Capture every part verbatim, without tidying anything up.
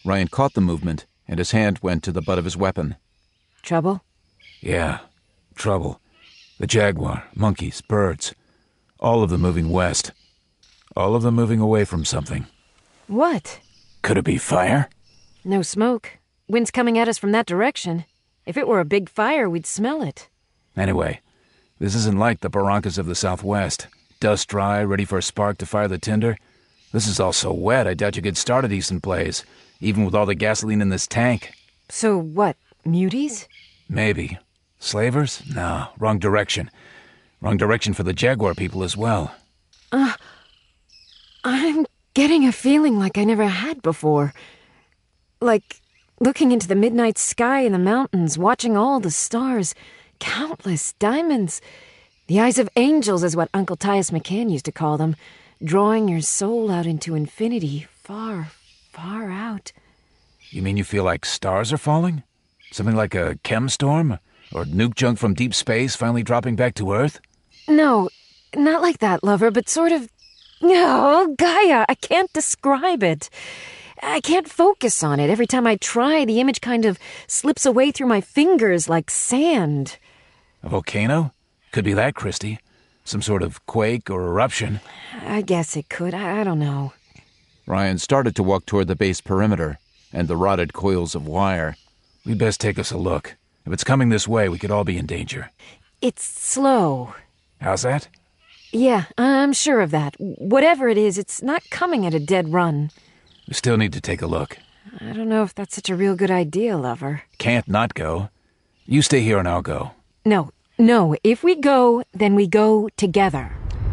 Ryan caught the movement, and his hand went to the butt of his weapon. Trouble? Yeah, trouble. The jaguar, monkeys, birds. All of them moving west. All of them moving away from something. What? Could it be fire? No smoke. Wind's coming at us from that direction. If it were a big fire, we'd smell it. Anyway, this isn't like the barrancas of the Southwest. Dust dry, ready for a spark to fire the tinder. This is all so wet, I doubt you could start a decent blaze, even with all the gasoline in this tank. So what, muties? Maybe. Slavers? No, wrong direction. Wrong direction for the Jaguar people as well. Uh, I'm getting a feeling like I never had before. Like looking into the midnight sky in the mountains, watching all the stars, countless diamonds. The eyes of angels is what Uncle Tyus McCann used to call them, drawing your soul out into infinity, far, far out. You mean you feel like stars are falling? Something like a chem storm? Or nuke junk from deep space finally dropping back to Earth? No, not like that, lover, but sort of... Oh, Gaia, I can't describe it. I can't focus on it. Every time I try, the image kind of slips away through my fingers like sand. A volcano? Could be that, Christy. Some sort of quake or eruption. I guess it could. I, I don't know. Ryan started to walk toward the base perimeter and the rotted coils of wire. We'd best take us a look. If it's coming this way, we could all be in danger. It's slow. How's that? Yeah, I'm sure of that. Whatever it is, it's not coming at a dead run. We still need to take a look. I don't know if that's such a real good idea, lover. Can't not go. You stay here and I'll go. No, no. If we go, then we go together.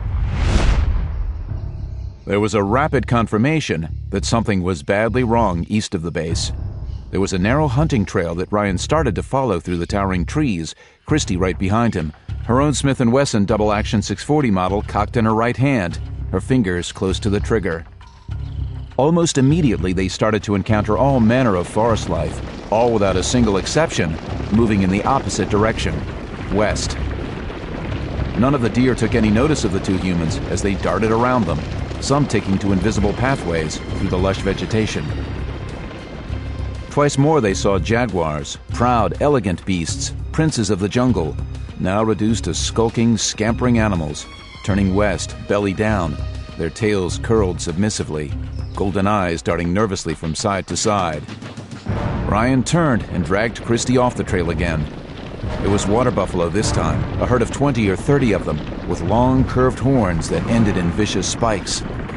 There was a rapid confirmation that something was badly wrong east of the base. There was a narrow hunting trail that Ryan started to follow through the towering trees, Christy right behind him, her own Smith and Wesson double-action six forty model cocked in her right hand, her fingers close to the trigger. Almost immediately, they started to encounter all manner of forest life, all without a single exception, moving in the opposite direction, west. None of the deer took any notice of the two humans as they darted around them, some taking to invisible pathways through the lush vegetation. Twice more they saw jaguars, proud, elegant beasts, princes of the jungle, now reduced to skulking, scampering animals, turning west, belly down, their tails curled submissively, golden eyes darting nervously from side to side. Ryan turned and dragged Christy off the trail again. It was water buffalo this time, a herd of twenty or thirty of them, with long, curved horns that ended in vicious spikes.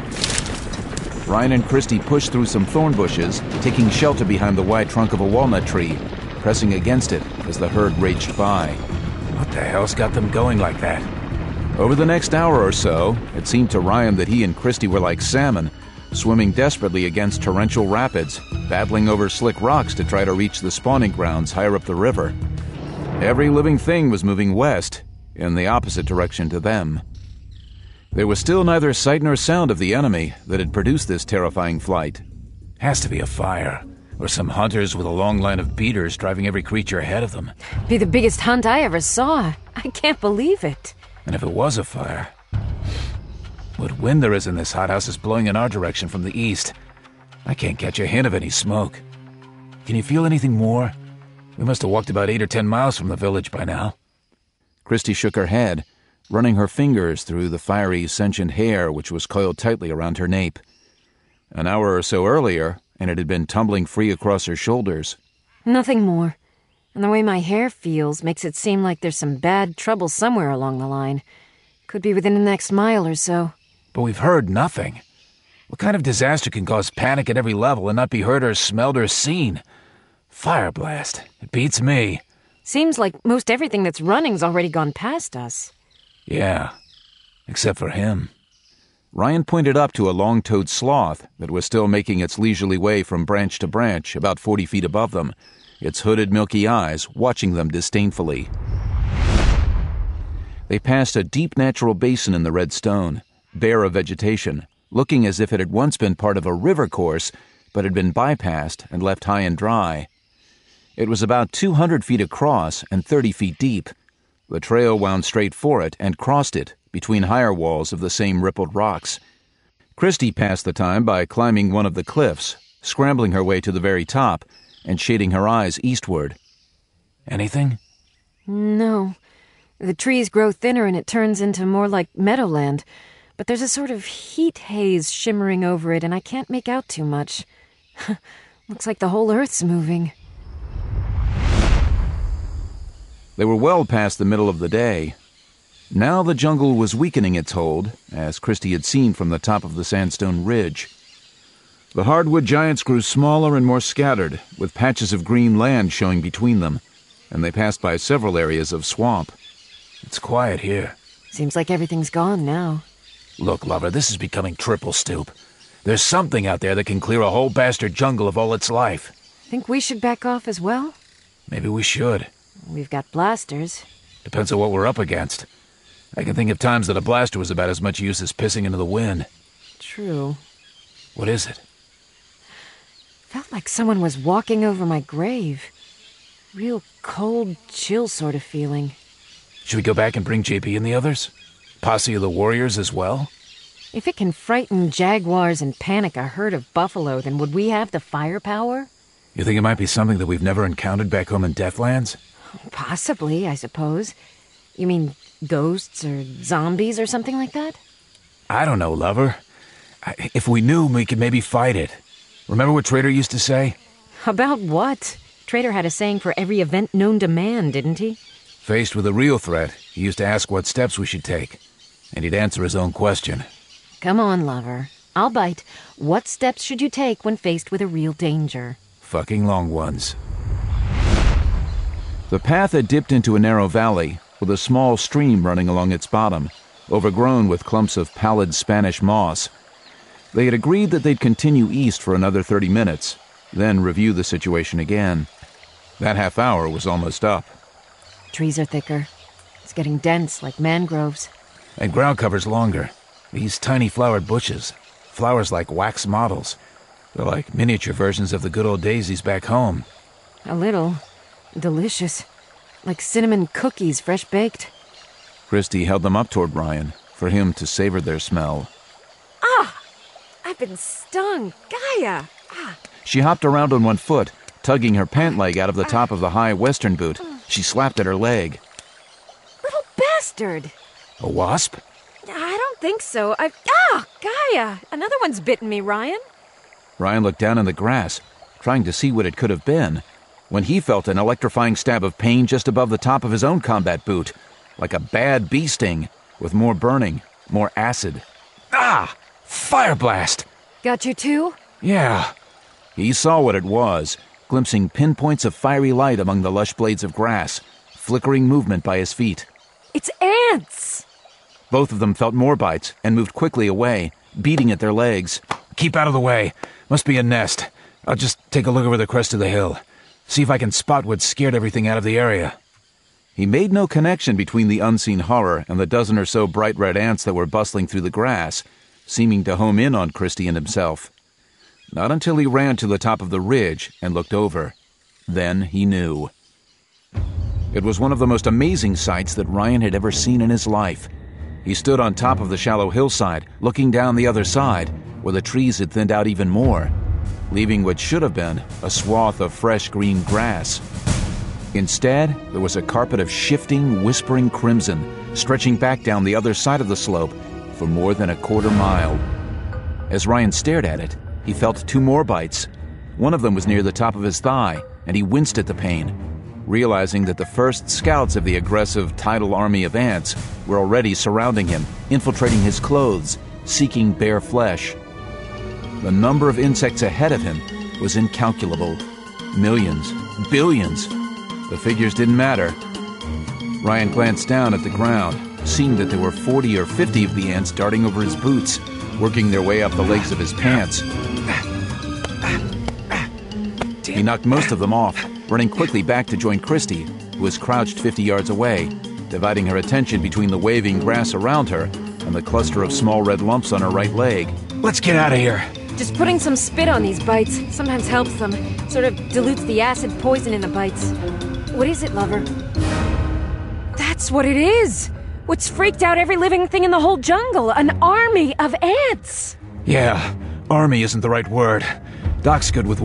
Ryan and Christy pushed through some thorn bushes, taking shelter behind the wide trunk of a walnut tree, pressing against it as the herd raged by. What the hell's got them going like that? Over the next hour or so, it seemed to Ryan that he and Christy were like salmon, swimming desperately against torrential rapids, battling over slick rocks to try to reach the spawning grounds higher up the river. Every living thing was moving west, in the opposite direction to them. There was still neither sight nor sound of the enemy that had produced this terrifying flight. Has to be a fire, or some hunters with a long line of beaters driving every creature ahead of them. Be the biggest hunt I ever saw. I can't believe it. And if it was a fire, what wind there is in this hothouse is blowing in our direction from the east. I can't catch a hint of any smoke. Can you feel anything more? We must have walked about eight or ten miles from the village by now. Christy shook her head, running her fingers through the fiery, sentient hair which was coiled tightly around her nape. An hour or so earlier, and it had been tumbling free across her shoulders. Nothing more. And the way my hair feels makes it seem like there's some bad trouble somewhere along the line. Could be within the next mile or so. But we've heard nothing. What kind of disaster can cause panic at every level and not be heard or smelled or seen? Fire blast. It beats me. Seems like most everything that's running's already gone past us. Yeah, except for him. Ryan pointed up to a long-toed sloth that was still making its leisurely way from branch to branch about forty feet above them, its hooded milky eyes watching them disdainfully. They passed a deep natural basin in the red stone, bare of vegetation, looking as if it had once been part of a river course, but had been bypassed and left high and dry. It was about two hundred feet across and thirty feet deep. The trail wound straight for it and crossed it between higher walls of the same rippled rocks. Christy passed the time by climbing one of the cliffs, scrambling her way to the very top and shading her eyes eastward. Anything? No. The trees grow thinner and it turns into more like meadowland, but there's a sort of heat haze shimmering over it and I can't make out too much. Looks like the whole Earth's moving. They were well past the middle of the day. Now the jungle was weakening its hold, as Christie had seen from the top of the sandstone ridge. The hardwood giants grew smaller and more scattered, with patches of green land showing between them, and they passed by several areas of swamp. It's quiet here. Seems like everything's gone now. Look, lover, this is becoming triple stoop. There's something out there that can clear a whole bastard jungle of all its life. Think we should back off as well? Maybe we should. We've got blasters. Depends on what we're up against. I can think of times that a blaster was about as much use as pissing into the wind. True. What is it? Felt like someone was walking over my grave. Real cold, chill sort of feeling. Should we go back and bring J P and the others? Posse of the warriors as well? If it can frighten jaguars and panic a herd of buffalo, then would we have the firepower? You think it might be something that we've never encountered back home in Deathlands? Possibly, I suppose. You mean ghosts or zombies or something like that? I don't know, lover. I, if we knew, we could maybe fight it. Remember what Trader used to say? About what? Trader had a saying for every event known to man, didn't he? Faced with a real threat, he used to ask what steps we should take. And he'd answer his own question. Come on, lover. I'll bite. What steps should you take when faced with a real danger? Fucking long ones. The path had dipped into a narrow valley, with a small stream running along its bottom, overgrown with clumps of pallid Spanish moss. They had agreed that they'd continue east for another thirty minutes, then review the situation again. That half hour was almost up. Trees are thicker. It's getting dense, like mangroves. And ground cover's longer. These tiny flowered bushes. Flowers like wax models. They're like miniature versions of the good old daisies back home. A little. Delicious. Like cinnamon cookies, fresh baked. Christie held them up toward Ryan, for him to savor their smell. Ah! I've been stung. Gaia! Ah! She hopped around on one foot, tugging her pant leg out of the top of the high western boot. She slapped at her leg. Little bastard! A wasp? I don't think so. I... Ah! Gaia! Another one's bitten me, Ryan. Ryan looked down in the grass, trying to see what it could have been, when he felt an electrifying stab of pain just above the top of his own combat boot, like a bad bee sting, with more burning, more acid. Ah! Fire blast! Got you too? Yeah. He saw what it was, glimpsing pinpoints of fiery light among the lush blades of grass, flickering movement by his feet. It's ants! Both of them felt more bites and moved quickly away, beating at their legs. Keep out of the way. Must be a nest. I'll just take a look over the crest of the hill. See if I can spot what scared everything out of the area. He made no connection between the unseen horror and the dozen or so bright red ants that were bustling through the grass, seeming to home in on Christie and himself. Not until he ran to the top of the ridge and looked over. Then he knew. It was one of the most amazing sights that Ryan had ever seen in his life. He stood on top of the shallow hillside, looking down the other side, where the trees had thinned out even more, leaving what should have been a swath of fresh green grass. Instead, there was a carpet of shifting, whispering crimson, stretching back down the other side of the slope for more than a quarter mile. As Ryan stared at it, he felt two more bites. One of them was near the top of his thigh, and he winced at the pain, realizing that the first scouts of the aggressive tidal army of ants were already surrounding him, infiltrating his clothes, seeking bare flesh. The number of insects ahead of him was incalculable. Millions, billions. The figures didn't matter. Ryan glanced down at the ground, seeing that there were forty or fifty of the ants darting over his boots, working their way up the legs of his pants. He knocked most of them off, running quickly back to join Christie, who was crouched fifty yards away, dividing her attention between the waving grass around her and the cluster of small red lumps on her right leg. Let's get out of here. Just putting some spit on these bites sometimes helps them. Sort of dilutes the acid poison in the bites. What is it, lover? That's what it is! What's freaked out every living thing in the whole jungle? An army of ants! Yeah, army isn't the right word. Doc's good with